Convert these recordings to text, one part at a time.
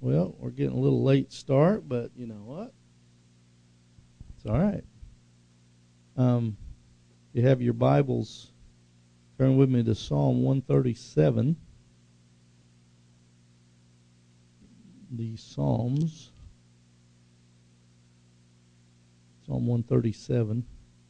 Well, we're getting a little late start, but you know what? It's all right. You have your Bibles. Turn with me to Psalm 137. The Psalms. Psalm 137.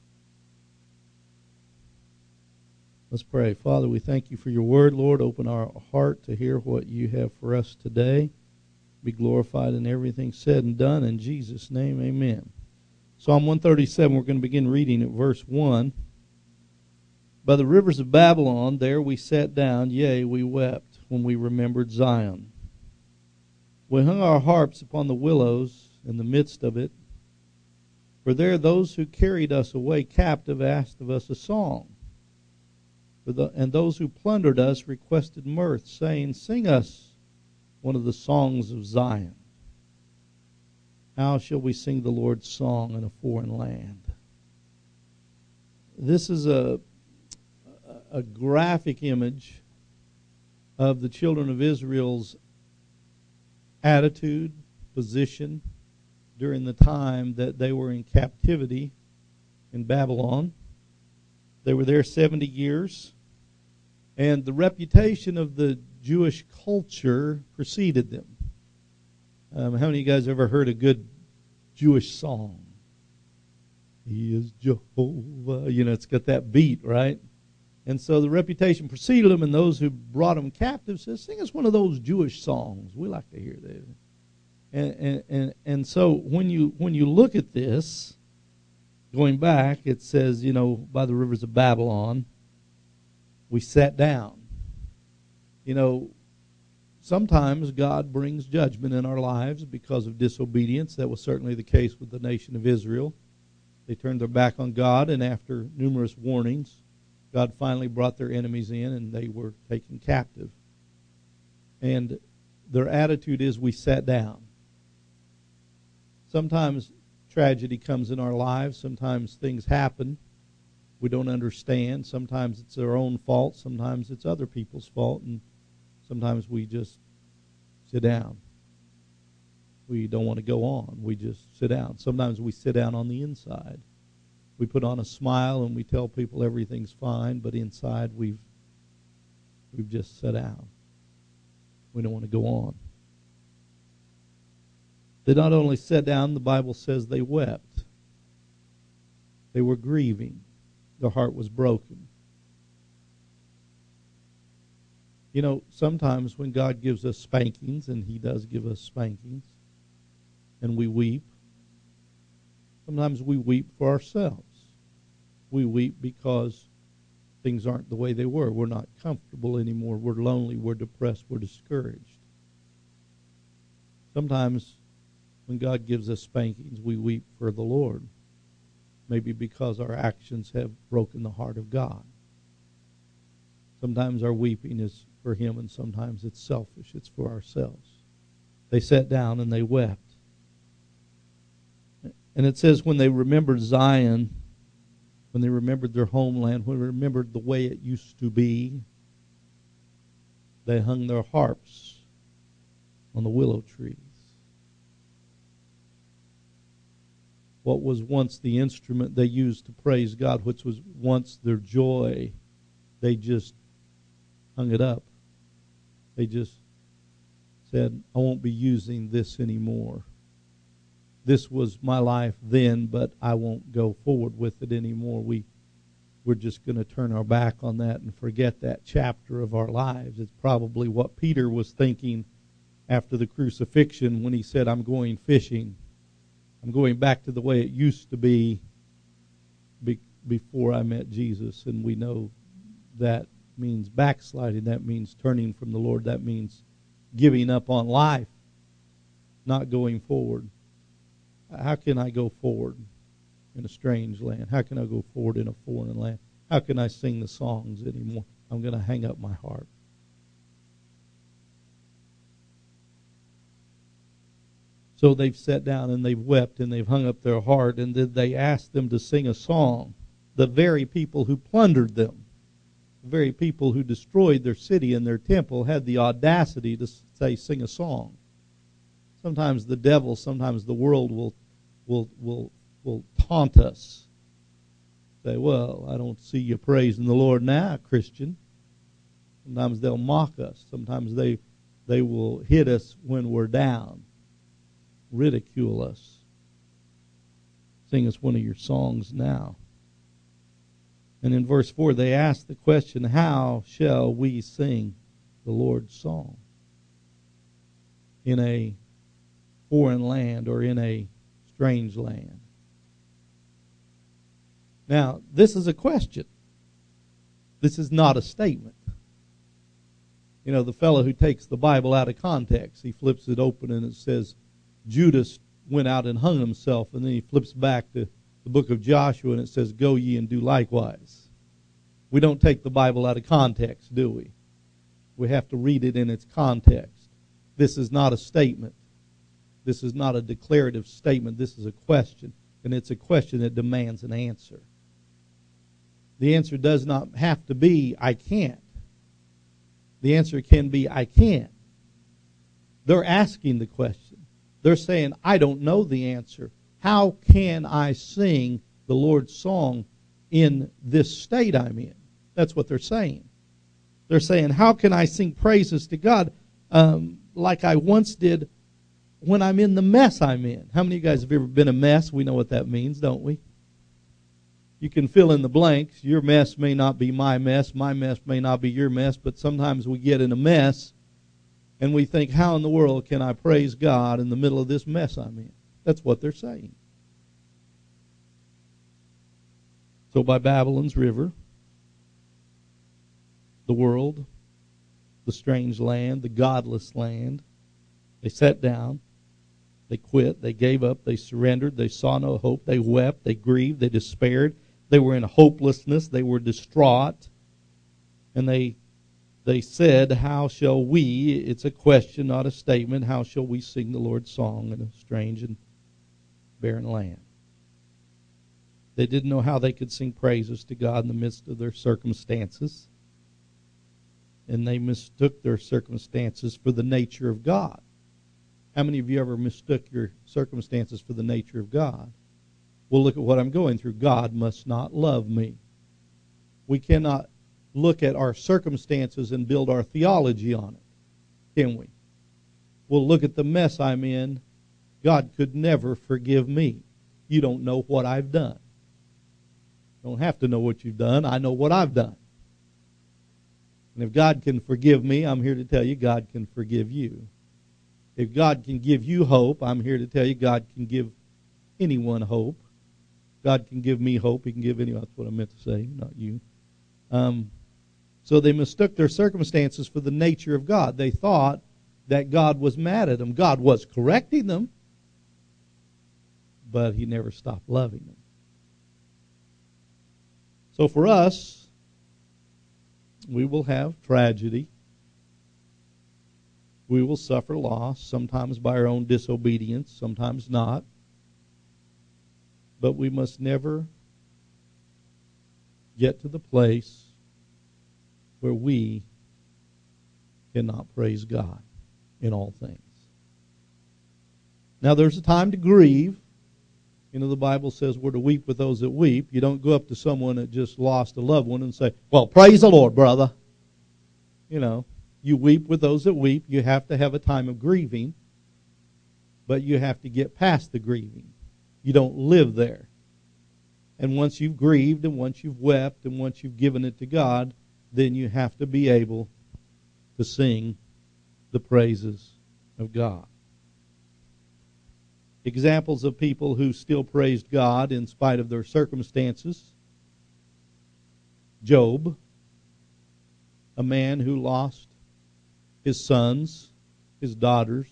Let's pray. Father, we thank you for your word, Lord. Open our heart to hear what you have for us today. Be glorified in everything said and done. In Jesus' name, amen. Psalm 137, we're going to begin reading at verse 1. By the rivers of Babylon, there we sat down, yea, we wept, when we remembered Zion. We hung our harps upon the willows in the midst of it. For there those who carried us away captive asked of us a song. And those who plundered us requested mirth, saying, Sing us one of the songs of Zion. How shall we sing the Lord's song in a foreign land? This is a graphic image of the children of Israel's attitude, position, during the time that they were in captivity in Babylon. They were there 70 years, and the reputation of the Jewish culture preceded them. How many of you guys ever heard a good Jewish song? He is Jehovah. You know, it's got that beat, right? And so the reputation preceded them, and those who brought them captive said, sing us one of those Jewish songs. We like to hear that. And so when you look at this, going back, it says, you know, by the rivers of Babylon, we sat down. You know, sometimes God brings judgment in our lives because of disobedience. That was certainly the case with the nation of Israel. They turned their back on God, and after numerous warnings, God finally brought their enemies in, and they were taken captive. And their attitude is, we sat down. Sometimes tragedy comes in our lives. Sometimes things happen we don't understand. Sometimes it's our own fault. Sometimes it's other people's fault. And sometimes we just sit down. We don't want to go on. We just sit down. Sometimes we sit down on the inside. We put on a smile and we tell people everything's fine, but inside we've just sat down. We don't want to go on. They not only sat down, the Bible says they wept. They were grieving. Their heart was broken. You know, sometimes when God gives us spankings, and He does give us spankings, and we weep, sometimes we weep for ourselves. We weep because things aren't the way they were. We're not comfortable anymore. We're lonely. We're depressed. We're discouraged. Sometimes when God gives us spankings, we weep for the Lord. Maybe because our actions have broken the heart of God. Sometimes our weeping is for Him, and sometimes it's selfish. It's for ourselves. They sat down and they wept. And it says when they remembered Zion, when they remembered their homeland, when they remembered the way it used to be, they hung their harps on the willow trees. What was once the instrument they used to praise God, which was once their joy, they just hung it up. They just said, I won't be using this anymore. This was my life then, but I won't go forward with it anymore. We're just going to turn our back on that and forget that chapter of our lives. It's probably what Peter was thinking after the crucifixion when he said, I'm going fishing. I'm going back to the way it used to be before I met Jesus. And we know that means backsliding. That means turning from the Lord. That means giving up on life, not going forward. How can I go forward in a strange land? How can I go forward in a foreign land? How can I sing the songs anymore? I'm going to hang up my harp. So they've sat down and they've wept and they've hung up their heart, and then they asked them to sing a song. The very people who plundered them, the very people who destroyed their city and their temple had the audacity to say, sing a song. Sometimes the devil, sometimes the world will taunt us. Say, well, I don't see you praising the Lord now, Christian. Sometimes they'll mock us. Sometimes they will hit us when we're down, ridicule us. Sing us one of your songs now. And in verse 4, they ask the question, how shall we sing the Lord's song in a foreign land or in a strange land? Now, this is a question. This is not a statement. You know, the fellow who takes the Bible out of context, he flips it open and it says, Judas went out and hung himself, and then he flips back to the book of Joshua and it says, go ye and do likewise. We don't take the Bible out of context, do we? We have to read it in its context. This is not a statement. This is not a declarative statement. This is a question, and it's a question that demands an answer. The answer does not have to be, I can't. The answer can be, I can. They're asking the question. They're saying, I don't know the answer. How can I sing the Lord's song in this state I'm in? That's what they're saying. They're saying, how can I sing praises to God like I once did when I'm in the mess I'm in? How many of you guys have ever been a mess? We know what that means, don't we? You can fill in the blanks. Your mess may not be my mess. My mess may not be your mess. But sometimes we get in a mess and we think, how in the world can I praise God in the middle of this mess I'm in? That's what they're saying. So by Babylon's river, the world, the strange land, the godless land, they sat down, they quit, they gave up, they surrendered, they saw no hope, they wept, they grieved, they despaired. They were in hopelessness. They were distraught. And they said, how shall we, it's a question, not a statement, how shall we sing the Lord's song in a strange and barren land? They didn't know how they could sing praises to God in the midst of their circumstances. And they mistook their circumstances for the nature of God. How many of you ever mistook your circumstances for the nature of God? Well, look at what I'm going through. God must not love me. We cannot look at our circumstances and build our theology on it, can we? Well, look at the mess I'm in. God could never forgive me. You don't know what I've done. You don't have to know what you've done. I know what I've done. And if God can forgive me, I'm here to tell you God can forgive you. If God can give you hope, I'm here to tell you God can give anyone hope. God can give me hope. He can give anyone. That's what I meant to say, not you. So they mistook their circumstances for the nature of God. They thought that God was mad at them. God was correcting them, but He never stopped loving them. So for us, we will have tragedy. We will suffer loss, sometimes by our own disobedience, sometimes not. But we must never get to the place where we cannot praise God in all things. Now, there's a time to grieve. You know, the Bible says we're to weep with those that weep. You don't go up to someone that just lost a loved one and say, well, praise the Lord, brother. You know, you weep with those that weep. You have to have a time of grieving, but you have to get past the grieving. You don't live there. And once you've grieved and once you've wept and once you've given it to God, then you have to be able to sing the praises of God. Examples of people who still praised God in spite of their circumstances. Job, a man who lost his sons, his daughters,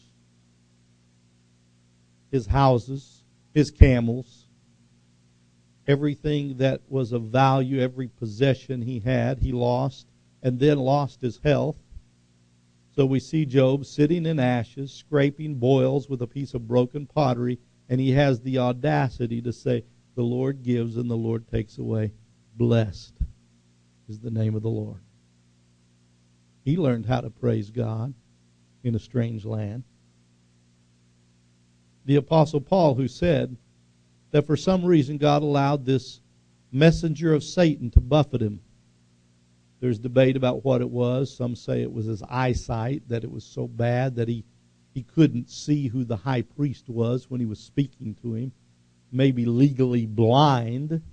his houses, his camels, everything that was of value, every possession he had, he lost, and then lost his health. So we see Job sitting in ashes, scraping boils with a piece of broken pottery, and he has the audacity to say, the Lord gives and the Lord takes away. Blessed is the name of the Lord. He learned how to praise God in a strange land. the Apostle Paul, who said that for some reason God allowed this messenger of Satan to buffet him. There's debate about what it was. Some say it was his eyesight, that it was so bad that he couldn't see who the high priest was when he was speaking to him. Maybe legally blind.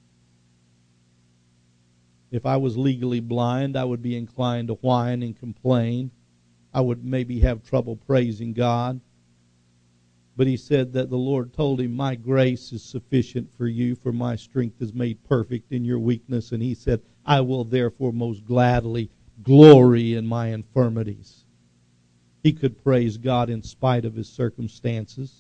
If I was legally blind, I would be inclined to whine and complain. I would maybe have trouble praising God. But he said that the Lord told him, my grace is sufficient for you, for my strength is made perfect in your weakness. And he said, I will therefore most gladly glory in my infirmities. He could praise God in spite of his circumstances.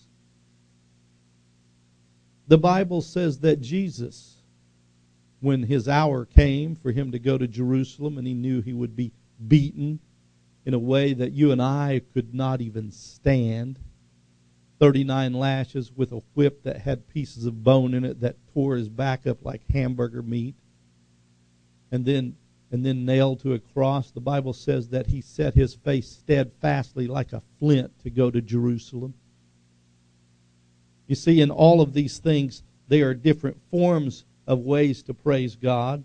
The Bible says that Jesus, when his hour came for him to go to Jerusalem, and he knew he would be beaten in a way that you and I could not even stand, 39 lashes with a whip that had pieces of bone in it that tore his back up like hamburger meat, and then nailed to a cross. The Bible says that he set his face steadfastly like a flint to go to Jerusalem. You see, in all of these things, they are different forms of ways to praise God.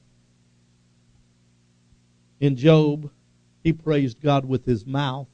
In Job, he praised God with his mouth.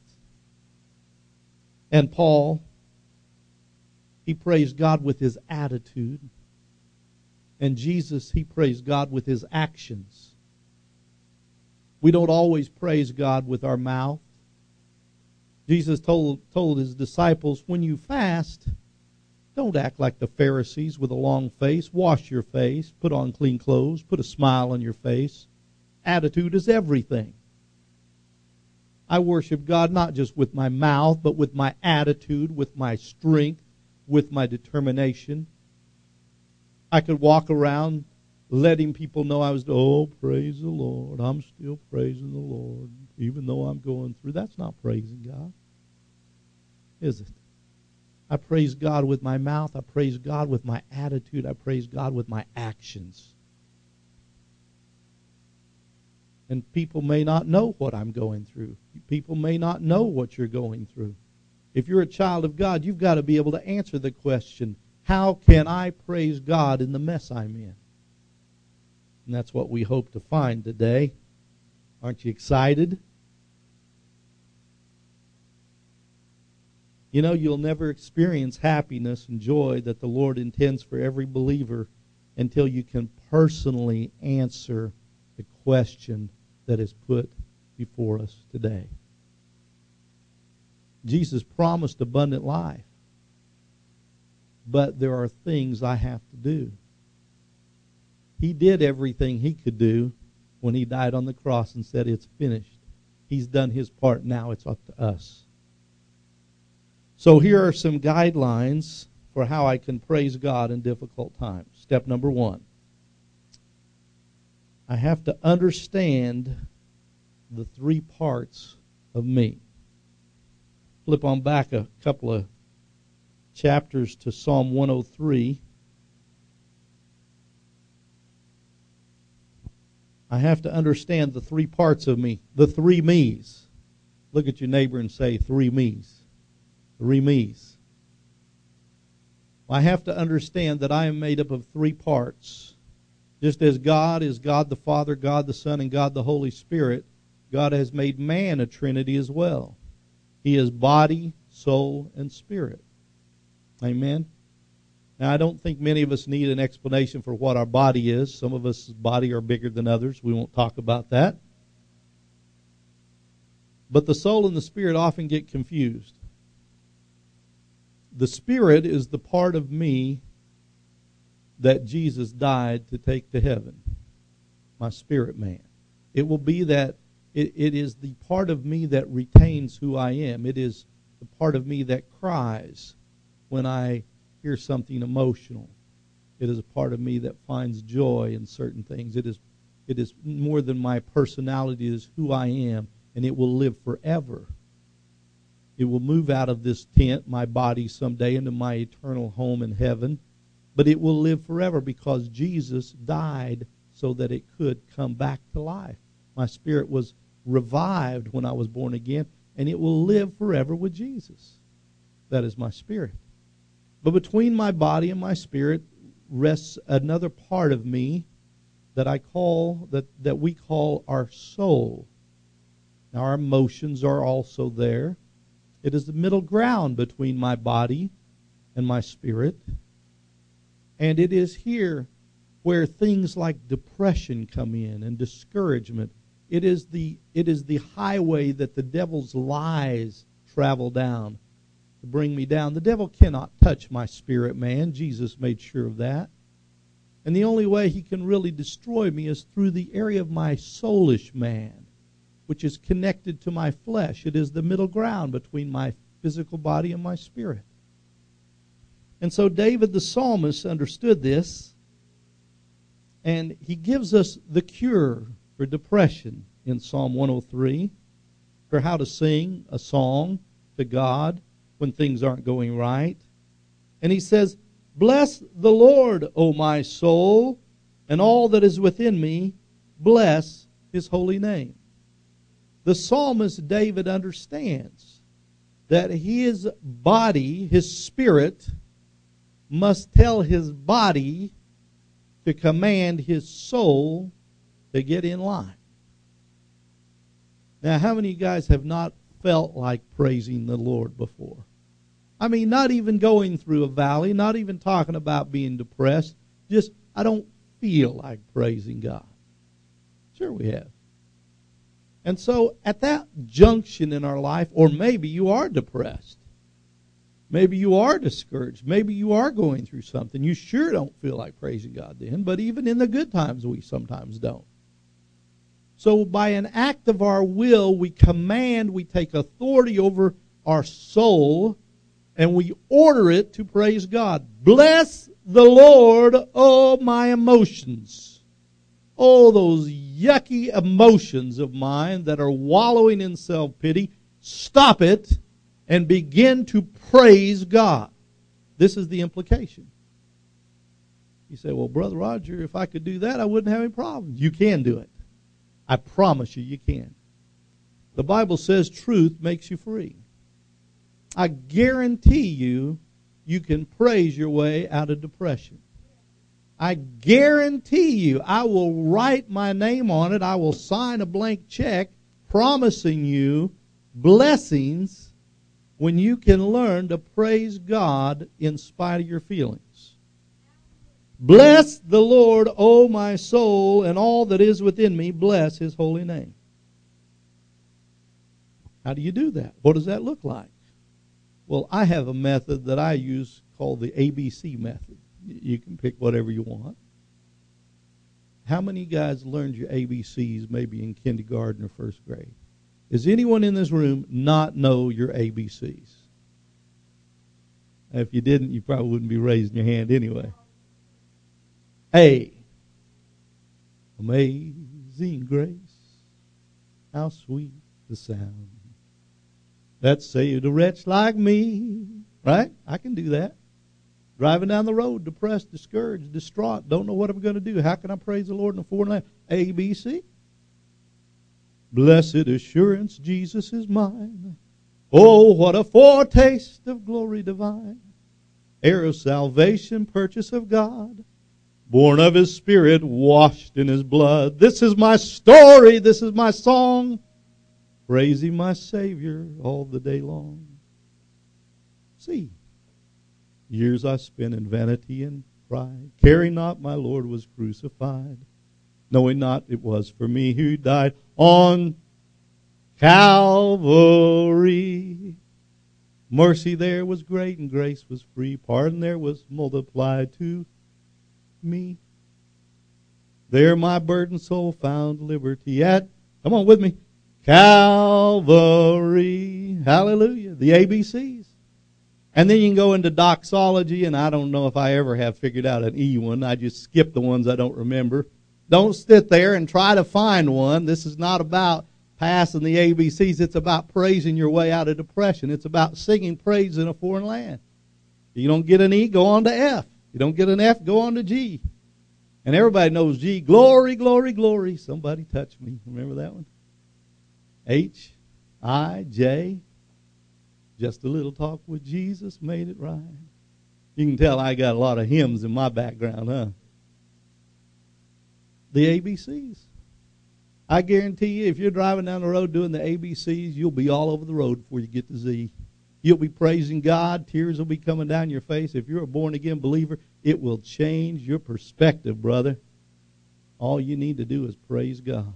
And Paul, he praised God with his attitude. And Jesus, he praised God with his actions. We don't always praise God with our mouth. Jesus told his disciples, when you fast, don't act like the Pharisees with a long face. Wash your face, put on clean clothes, put a smile on your face. Attitude is everything. I worship God not just with my mouth, but with my attitude, with my strength, with my determination. I could walk around letting people know I was, praise the Lord. I'm still praising the Lord, even though I'm going through. That's not praising God, is it? I praise God with my mouth. I praise God with my attitude. I praise God with my actions. And people may not know what I'm going through. People may not know what you're going through. If you're a child of God, you've got to be able to answer the question, how can I praise God in the mess I'm in? And that's what we hope to find today. Aren't you excited? You know, you'll never experience happiness and joy that the Lord intends for every believer until you can personally answer the question that is put before us today. Jesus promised abundant life, but there are things I have to do. He did everything he could do when he died on the cross and said, it's finished. He's done his part. Now it's up to us. So here are some guidelines for how I can praise God in difficult times. Step number 1. I have to understand the 3 parts of me. Flip on back a couple of chapters to Psalm 103. I have to understand the 3 parts of me, the 3 me's. Look at your neighbor and say, 3 me's. 3 me's. I have to understand that I am made up of 3 parts. Just as God is God the Father, God the Son, and God the Holy Spirit, God has made man a Trinity as well. He is body, soul, and spirit. Amen? Now, I don't think many of us need an explanation for what our body is. Some of us' body are bigger than others. We won't talk about that. But the soul and the spirit often get confused. The spirit is the part of me that Jesus died to take to heaven. My spirit man. It will be that it is the part of me that retains who I am. It is the part of me that cries when I hear something emotional. It is a part of me that finds joy in certain things. It is more than my personality. It is who I am, and it will live forever. It will move out of this tent, my body, someday into my eternal home in heaven. But it will live forever because Jesus died so that it could come back to life. My spirit was revived when I was born again, and it will live forever with Jesus. That is my spirit. But between my body and my spirit rests another part of me that we call our soul. Now, our emotions are also there. It is the middle ground between my body and my spirit. And it is here where things like depression come in and discouragement. It is the highway that the devil's lies travel down to bring me down. The devil cannot touch my spirit, man. Jesus made sure of that. And the only way he can really destroy me is through the area of my soulish man, which is connected to my flesh. It is the middle ground between my physical body and my spirit. And so David the psalmist understood this, and he gives us the cure for depression in Psalm 103, for how to sing a song to God when things aren't going right. And he says, "Bless the Lord, O my soul, and all that is within me, bless his holy name." The psalmist David understands that his body, his spirit, must tell his body to command his soul to get in line. Now, how many of you guys have not felt like praising the Lord before? I mean, not even going through a valley, not even talking about being depressed. Just, I don't feel like praising God. Sure we have. And so at that junction in our life, or maybe you are depressed. Maybe you are discouraged. Maybe you are going through something. You sure don't feel like praising God then, but even in the good times we sometimes don't. So by an act of our will, we take authority over our soul, and we order it to praise God. Bless the Lord, oh my emotions. Oh, those yucky emotions of mine that are wallowing in self-pity. Stop it and begin to praise God. This is the implication. You say, well, Brother Roger, if I could do that, I wouldn't have any problems. You can do it. I promise you can. The Bible says truth makes you free. I guarantee you can praise your way out of depression. I guarantee you, I will write my name on it. I will sign a blank check promising you blessings when you can learn to praise God in spite of your feelings. Bless the Lord, O my soul, and all that is within me, bless his holy name. How do you do that? What does that look like? Well, I have a method that I use called the ABC method. You can pick whatever you want. How many guys learned your ABCs maybe in kindergarten or first grade? Does anyone in this room not know your ABCs? If you didn't, you probably wouldn't be raising your hand anyway. A. Amazing grace, how sweet the sound that saved a wretch like me. Right? I can do that. Driving down the road, depressed, discouraged, distraught, don't know what I'm going to do. How can I praise the Lord in a foreign land? ABC. Blessed assurance, Jesus is mine. Oh, what a foretaste of glory divine. Heir of salvation, purchase of God. Born of his Spirit, washed in his blood. This is my story, this is my song. Praising my Savior all the day long. See, years I spent in vanity and pride, caring not my Lord was crucified, knowing not it was for me who died on Calvary. Mercy there was great and grace was free. Pardon there was multiplied to me. There my burdened soul found liberty at, come on with me, Calvary. Hallelujah. The ABCs. And then you can go into doxology, and I don't know if I ever have figured out an E one. I just skip the ones I don't remember. Don't sit there and try to find one. This is not about passing the ABCs. It's about praising your way out of depression. It's about singing praise in a foreign land. You don't get an E, go on to F. You don't get an F, go on to G. And everybody knows G. Glory, glory, glory. Somebody touch me. Remember that one? H, I, J. Just a little talk with Jesus made it right. You can tell I got a lot of hymns in my background, huh? The ABCs. I guarantee you, if you're driving down the road doing the ABCs, you'll be all over the road before you get to Z. You'll be praising God. Tears will be coming down your face. If you're a born-again believer, it will change your perspective, brother. All you need to do is praise God.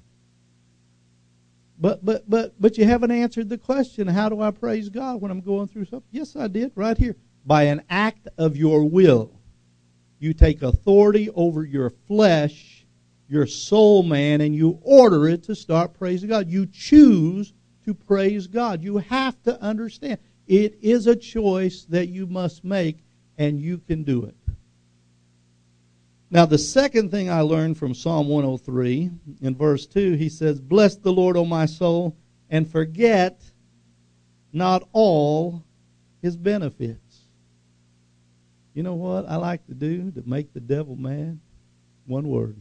But you haven't answered the question, how do I praise God when I'm going through something? Yes, I did, right here. By an act of your will. You take authority over your flesh, your soul man, and you order it to start praising God. You choose to praise God. You have to understand. It is a choice that you must make, and you can do it. Now, the second thing I learned from Psalm 103, in verse 2, he says, "Bless the Lord, O my soul, and forget not all his benefits." You know what I like to do to make the devil mad? One word.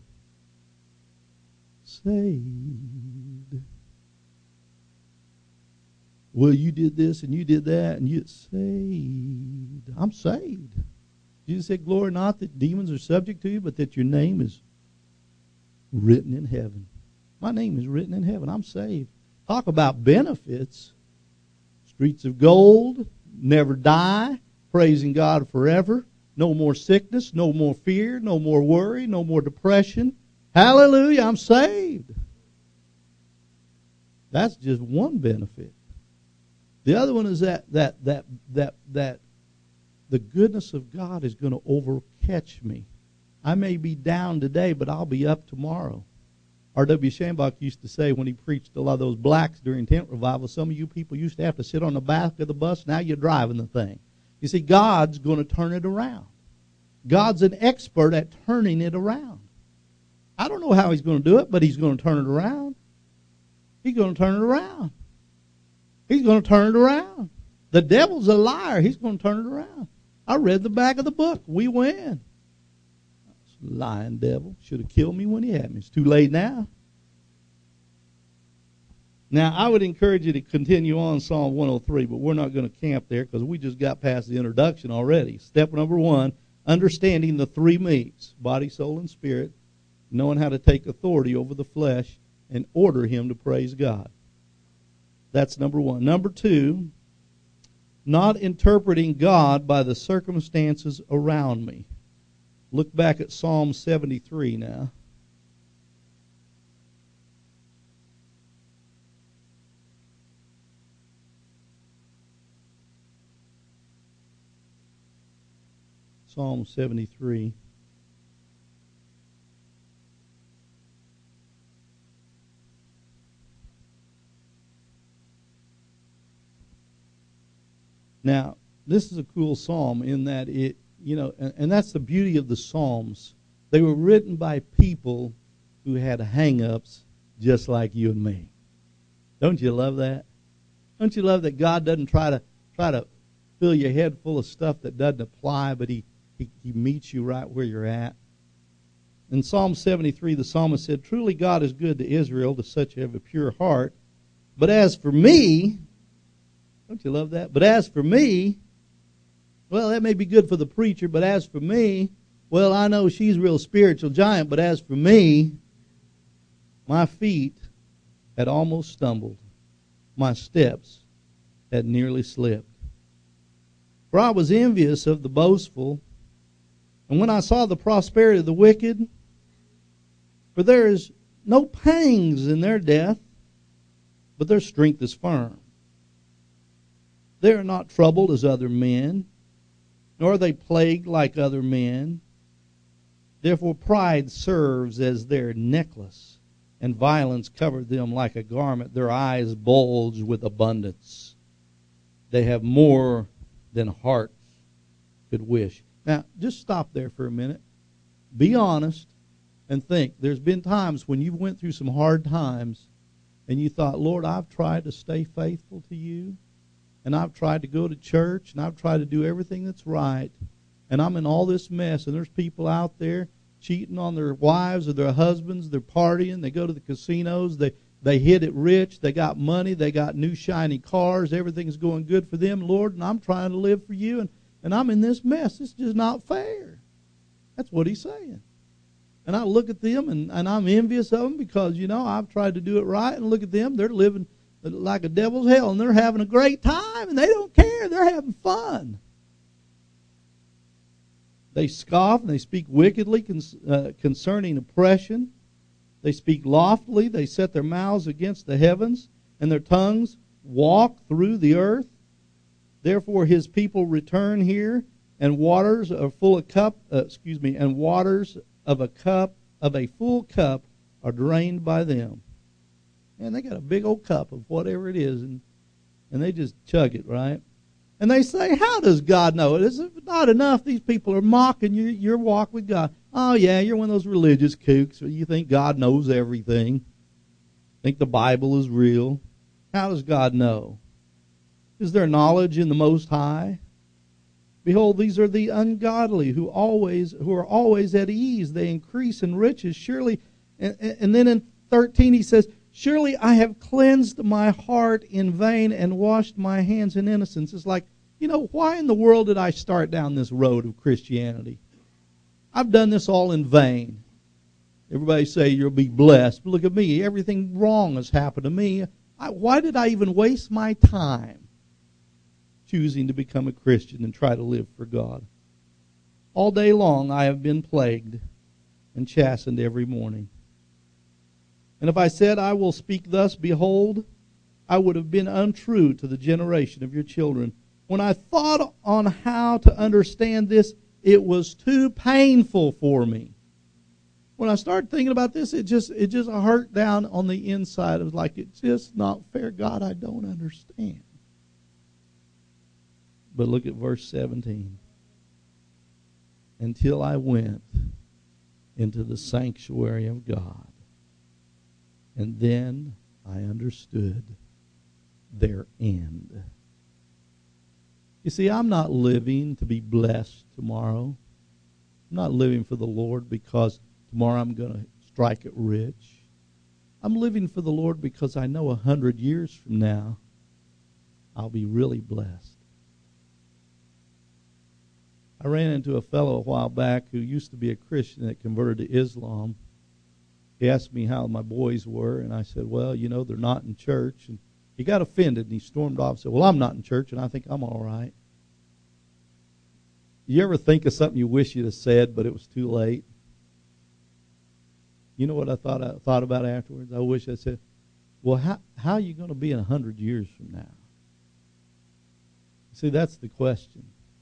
Saved. Well, you did this and you did that, and you're saved. I'm saved. Jesus said, "Glory not that demons are subject to you, but that your name is written in heaven." My name is written in heaven. I'm saved. Talk about benefits. Streets of gold, never die, praising God forever. No more sickness, no more fear, no more worry, no more depression. Hallelujah, I'm saved. That's just one benefit. The other one is that the goodness of God is going to overcatch me. I may be down today, but I'll be up tomorrow. R.W. Shambach used to say when he preached a lot of those blacks during tent revival, some of you people used to have to sit on the back of the bus. Now you're driving the thing. You see, God's going to turn it around. God's an expert at turning it around. I don't know how he's going to do it, but he's going to turn it around. He's going to turn it around. He's going to turn it around. The devil's a liar. He's going to turn it around. I read the back of the book. We win. Lying devil. Should have killed me when he had me. It's too late now. Now, I would encourage you to continue on Psalm 103, but we're not going to camp there because we just got past the introduction already. Step number 1, understanding the 3 me's, body, soul, and spirit, knowing how to take authority over the flesh and order him to praise God. That's number 1. Number 2, not interpreting God by the circumstances around me. Look back at Psalm 73 now. Psalm 73. Now, this is a cool psalm in that it, and that's the beauty of the Psalms. They were written by people who had hang-ups just like you and me. Don't you love that? Don't you love that God doesn't try to fill your head full of stuff that doesn't apply, but he meets you right where you're at? In Psalm 73, the psalmist said, "Truly God is good to Israel, to such who have a pure heart. But as for me," don't you love that? "But as for me," well, that may be good for the preacher, but as for me, well, I know she's a real spiritual giant, but as for me, my feet had almost stumbled. My steps had nearly slipped. For I was envious of the boastful, and when I saw the prosperity of the wicked, for there is no pangs in their death, but their strength is firm. They are not troubled as other men, nor are they plagued like other men. Therefore pride serves as their necklace, and violence covered them like a garment. Their eyes bulge with abundance. They have more than hearts could wish." Now, just stop there for a minute. Be honest and think. There's been times when you went through some hard times and you thought, "Lord, I've tried to stay faithful to you. And I've tried to go to church, and I've tried to do everything that's right, and I'm in all this mess, and there's people out there cheating on their wives or their husbands, they're partying, they go to the casinos, they hit it rich, they got money, they got new shiny cars, everything's going good for them, Lord, and I'm trying to live for you, And I'm in this mess. It's just not fair. That's what he's saying. And I look at them, and I'm envious of them because, I've tried to do it right. And look at them. They're living like a devil's hell, and they're having a great time, and they don't care. They're having fun. They scoff, and they speak wickedly concerning oppression. They speak loftily. They set their mouths against the heavens, and their tongues walk through the earth. Therefore his people return here, and waters are full of cup. And waters of a full cup are drained by them. And they got a big old cup of whatever it is, and they just chug it, right? And they say, how does God know? Is it not enough? These people are mocking your walk with God. Oh, yeah, you're one of those religious kooks. You think God knows everything. Think the Bible is real. How does God know? Is there knowledge in the Most High? Behold, these are the ungodly who are always at ease. They increase in riches. Surely, and then in 13 he says, surely I have cleansed my heart in vain and washed my hands in innocence. It's like, why in the world did I start down this road of Christianity? I've done this all in vain. Everybody say you'll be blessed. But look at me. Everything wrong has happened to me. Why did I even waste my time choosing to become a Christian and try to live for God? All day long I have been plagued and chastened every morning. And if I said, I will speak thus, behold, I would have been untrue to the generation of your children. When I thought on how to understand this, it was too painful for me. When I started thinking about this, it just hurt down on the inside. It was like, it's just not fair. God, I don't understand. But look at verse 17. Until I went into the sanctuary of God, and then I understood their end. You see, I'm not living to be blessed tomorrow. I'm not living for the Lord because tomorrow I'm going to strike it rich. I'm living for the Lord because I know 100 years from now I'll be really blessed. I ran into a fellow a while back who used to be a Christian that converted to Islam. He asked me how my boys were, and I said, well, they're not in church. And he got offended, and he stormed off and said, well, I'm not in church, and I think I'm all right. You ever think of something you wish you'd have said, but it was too late? You know what I thought about afterwards? I wish I said, well, how are you going to be in 100 years from now? See, that's the question.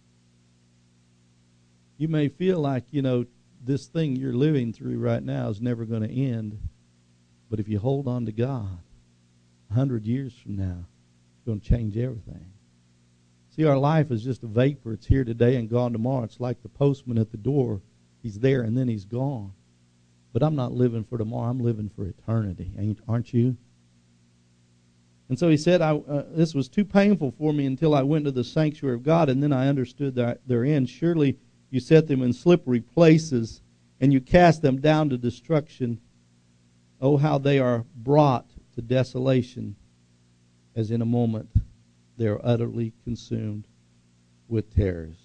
You may feel like, this thing you're living through right now is never going to end. But if you hold on to God, 100 years from now, it's going to change everything. See, our life is just a vapor. It's here today and gone tomorrow. It's like the postman at the door. He's there and then he's gone. But I'm not living for tomorrow. I'm living for eternity. Aren't you? And so he said, this was too painful for me until I went to the sanctuary of God, and then I understood their end. Surely you set them in slippery places, and you cast them down to destruction. Oh, how they are brought to desolation, as in a moment they are utterly consumed with terrors.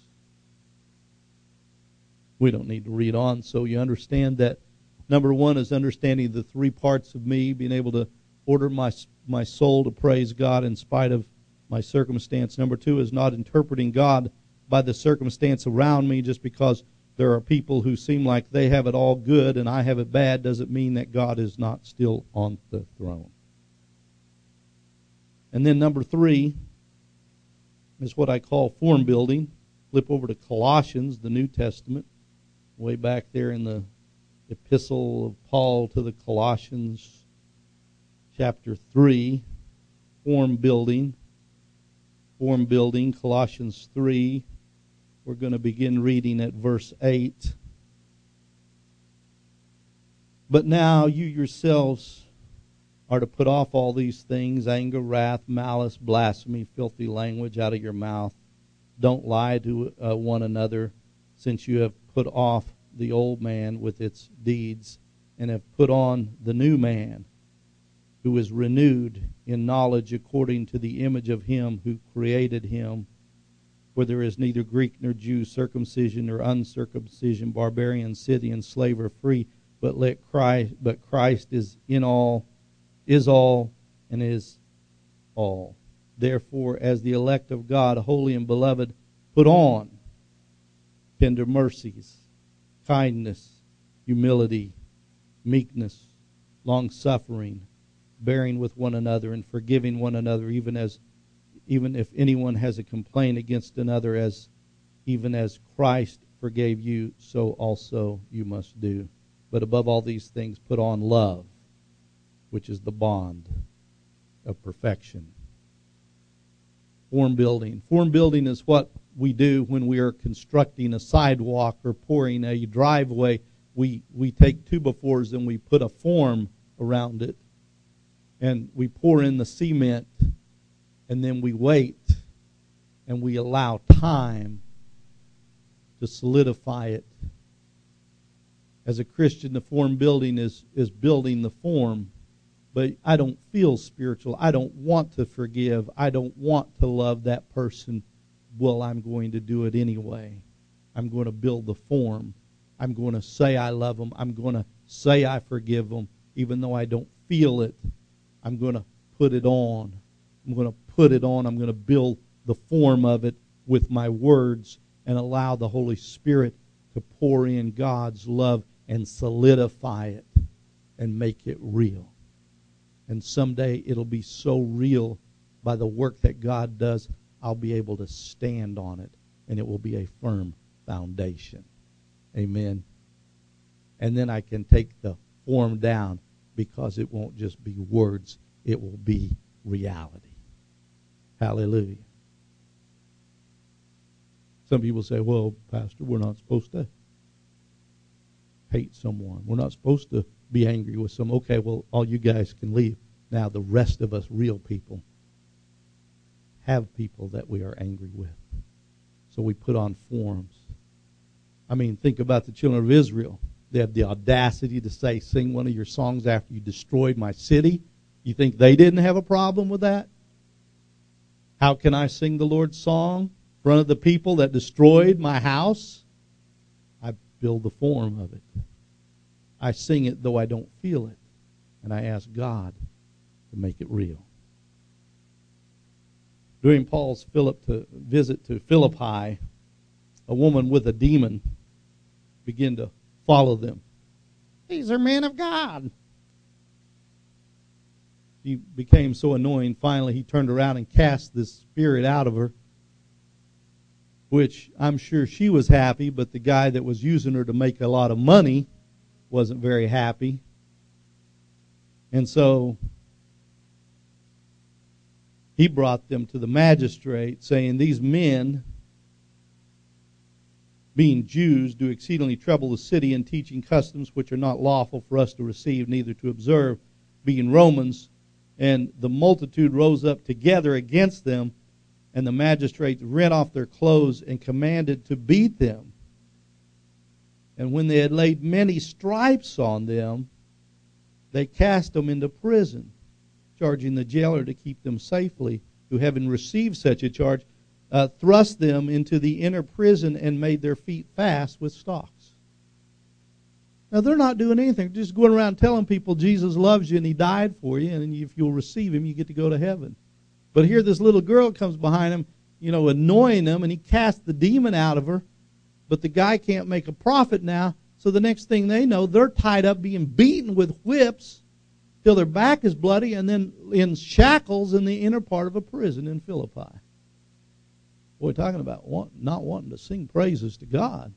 We don't need to read on, so you understand that number one is understanding the three parts of me, being able to order my soul to praise God in spite of my circumstance. Number two is not interpreting God by the circumstance around me. Just because there are people who seem like they have it all good and I have it bad doesn't mean that God is not still on the throne. And then number three is what I call form building. Flip over to Colossians, the New Testament, way back there in the epistle of Paul to the Colossians, chapter 3, form building, Colossians 3. We're going to begin reading at verse 8. But now you yourselves are to put off all these things, anger, wrath, malice, blasphemy, filthy language out of your mouth. Don't lie to one another, since you have put off the old man with its deeds and have put on the new man, who is renewed in knowledge according to the image of him who created him. For there is neither Greek nor Jew, circumcision nor uncircumcision, barbarian, Scythian, slave or free, but Christ is in all, is all, and is all. Therefore, as the elect of God, holy and beloved, put on tender mercies, kindness, humility, meekness, long-suffering, bearing with one another and forgiving one another, even if anyone has a complaint against another, even as Christ forgave you, so also you must do. But above all these things, put on love, which is the bond of perfection. Form building. Form building is what we do when we are constructing a sidewalk or pouring a driveway. We take 2x4s and we put a form around it, and we pour in the cement, and then we wait, and we allow time to solidify it. As a Christian, the form building is building the form, but I don't feel spiritual. I don't want to forgive. I don't want to love that person. Well, I'm going to do it anyway. I'm going to build the form. I'm going to say I love them. I'm going to say I forgive them, even though I don't feel it. I'm going to put it on. I'm going to put it on. I'm going to build the form of it with my words and allow the Holy Spirit to pour in God's love and solidify it and make it real. And someday it'll be so real by the work that God does, I'll be able to stand on it, and it will be a firm foundation. Amen. And then I can take the form down, because it won't just be words, it will be reality. Hallelujah. Some people say, well, Pastor, we're not supposed to hate someone. We're not supposed to be angry with someone. Okay, well, all you guys can leave. Now, the rest of us real people have people that we are angry with. So we put on forms. I mean, think about the children of Israel. They have the audacity to say, sing one of your songs after you destroyed my city. You think they didn't have a problem with that? How can I sing the Lord's song in front of the people that destroyed my house? I build the form of it. I sing it though I don't feel it. And I ask God to make it real. During Paul's visit to Philippi, a woman with a demon began to follow them. These are men of God. She became so annoying, finally he turned around and cast this spirit out of her, which I'm sure she was happy, but the guy that was using her to make a lot of money wasn't very happy. And so he brought them to the magistrate, saying, these men, being Jews, do exceedingly trouble the city in teaching customs which are not lawful for us to receive, neither to observe, being Romans. And the multitude rose up together against them, and the magistrates rent off their clothes and commanded to beat them. And when they had laid many stripes on them, they cast them into prison, charging the jailer to keep them safely, who, having received such a charge, thrust them into the inner prison and made their feet fast with stocks. Now, they're not doing anything. They're just going around telling people Jesus loves you and he died for you, and if you'll receive him, you get to go to heaven. But here this little girl comes behind him, annoying them, and he casts the demon out of her. But the guy can't make a profit now, so the next thing they know, they're tied up being beaten with whips till their back is bloody, and then in shackles in the inner part of a prison in Philippi. Boy, talking about not wanting to sing praises to God.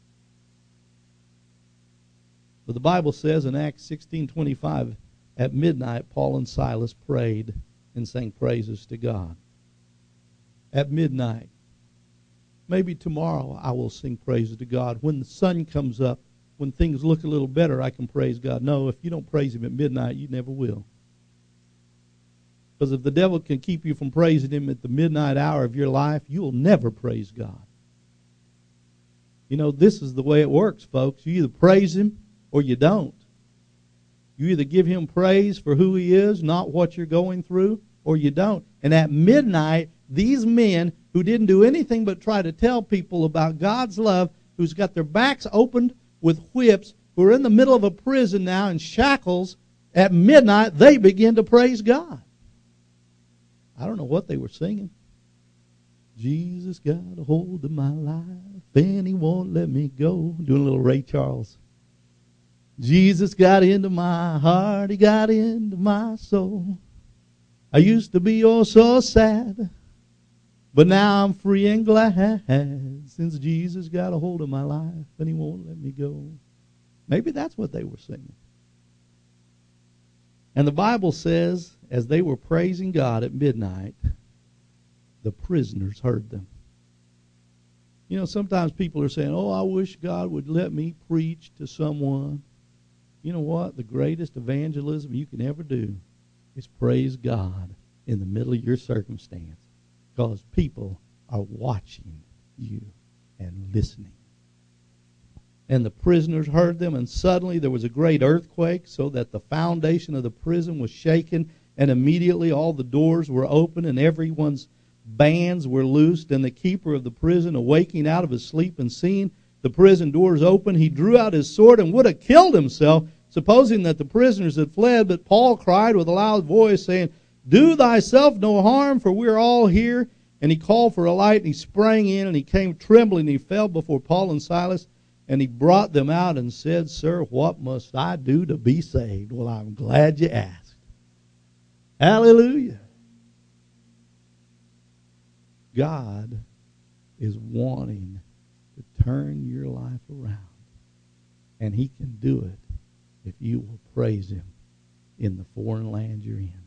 But the Bible says in Acts 16:25, at midnight Paul and Silas prayed and sang praises to God. At midnight. Maybe tomorrow I will sing praises to God. When the sun comes up, when things look a little better, I can praise God. No, if you don't praise him at midnight, you never will. Because if the devil can keep you from praising him at the midnight hour of your life, you'll never praise God. This is the way it works, folks. You either praise him or you don't. You either give him praise for who he is, not what you're going through, or you don't. And at midnight, these men who didn't do anything but try to tell people about God's love, who's got their backs opened with whips, who are in the middle of a prison now in shackles, at midnight, they begin to praise God. I don't know what they were singing. Jesus got a hold of my life, and he won't let me go. Doing a little Ray Charles. Jesus got into my heart, he got into my soul. I used to be oh so sad, but now I'm free and glad, since Jesus got a hold of my life, and he won't let me go. Maybe that's what they were singing. And the Bible says, as they were praising God at midnight, the prisoners heard them. You know, sometimes people are saying, oh, I wish God would let me preach to someone. You know what? The greatest evangelism you can ever do is praise God in the middle of your circumstance, because people are watching you and listening. And the prisoners heard them, and suddenly there was a great earthquake, so that the foundation of the prison was shaken, and immediately all the doors were open, and everyone's bands were loosed. And the keeper of the prison, awaking out of his sleep and seeing the prison doors open, he drew out his sword and would have killed himself, supposing that the prisoners had fled. But Paul cried with a loud voice, saying, do thyself no harm, for we are all here. And he called for a light, and he sprang in, and he came trembling, and he fell before Paul and Silas. And he brought them out and said, sir, what must I do to be saved? Well, I'm glad you asked. Hallelujah. God is wanting to turn your life around. And he can do it if you will praise him in the foreign land you're in.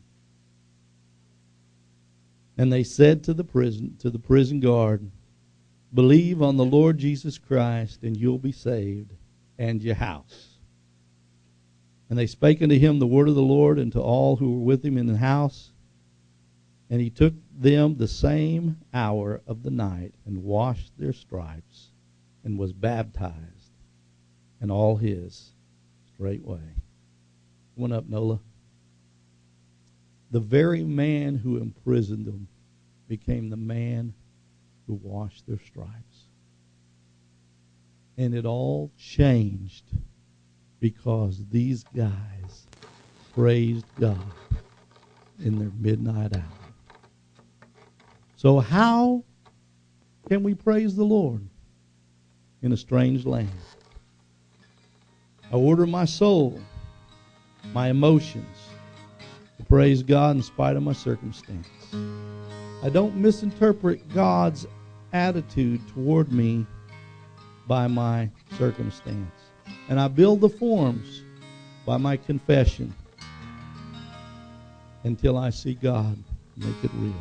And they said to the prison guard, believe on the Lord Jesus Christ, and you'll be saved, and your house. And they spake unto him the word of the Lord, and to all who were with him in the house. And he took them the same hour of the night, and washed their stripes, and was baptized, and all his straightway. One up, Nola. The very man who imprisoned them became the man who washed their stripes. And it all changed because these guys praised God in their midnight hour. So how can we praise the Lord in a strange land? I order my soul, my emotions, to praise God in spite of my circumstance. I don't misinterpret God's attitude toward me by my circumstance. And I build the forms by my confession until I see God make it real.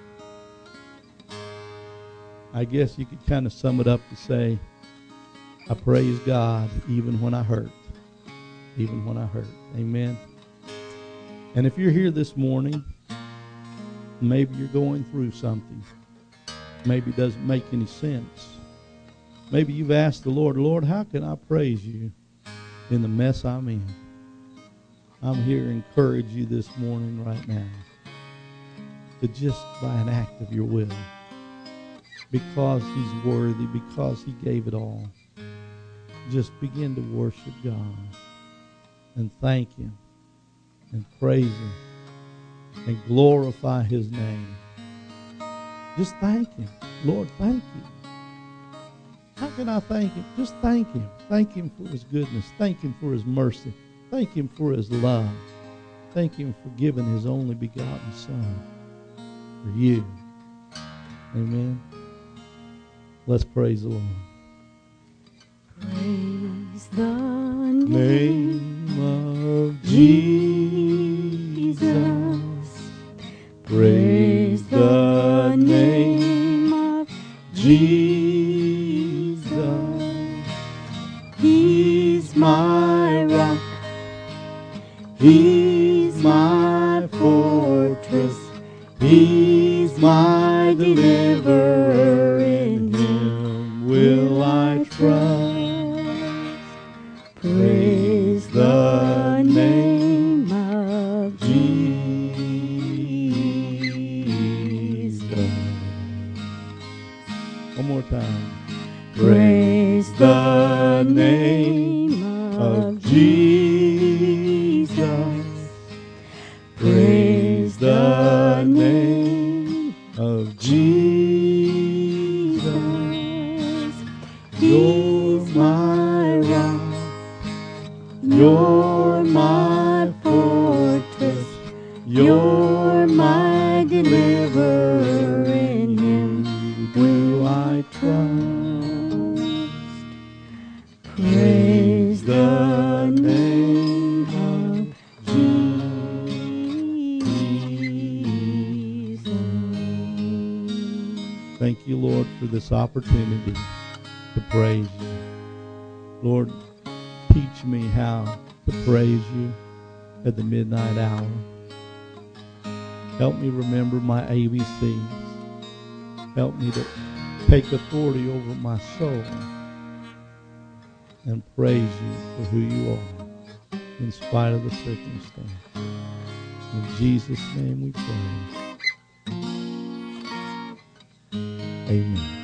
I guess you could kind of sum it up to say, I praise God even when I hurt. Even when I hurt. Amen. And if you're here this morning, maybe you're going through something. Maybe it doesn't make any sense. Maybe you've asked the Lord, Lord, how can I praise you in the mess I'm in? I'm here to encourage you this morning right now to just by an act of your will, because he's worthy, because he gave it all, just begin to worship God and thank him and praise him and glorify his name. Just thank him. Lord, thank you. How can I thank him? Just thank him. Thank him for his goodness. Thank him for his mercy. Thank him for his love. Thank him for giving his only begotten Son for you. Amen. Let's praise the Lord. Praise the name of Jesus. Praise the name of Jesus. He's my rock. He's my fortress. He's my deliverer. In him will I trust. Praise the name of Jesus. Praise the name of Jesus. Praise the name of Jesus. You're my rock. You're my fortress. You're my deliverer. In Him will I trust. Praise the name of Jesus. Thank you, Lord, for this opportunity to praise you. Lord, teach me how to praise you at the midnight hour. Help me remember my ABCs. Help me to take authority over my soul and praise you for who you are in spite of the circumstance. In Jesus' name we pray. Amen.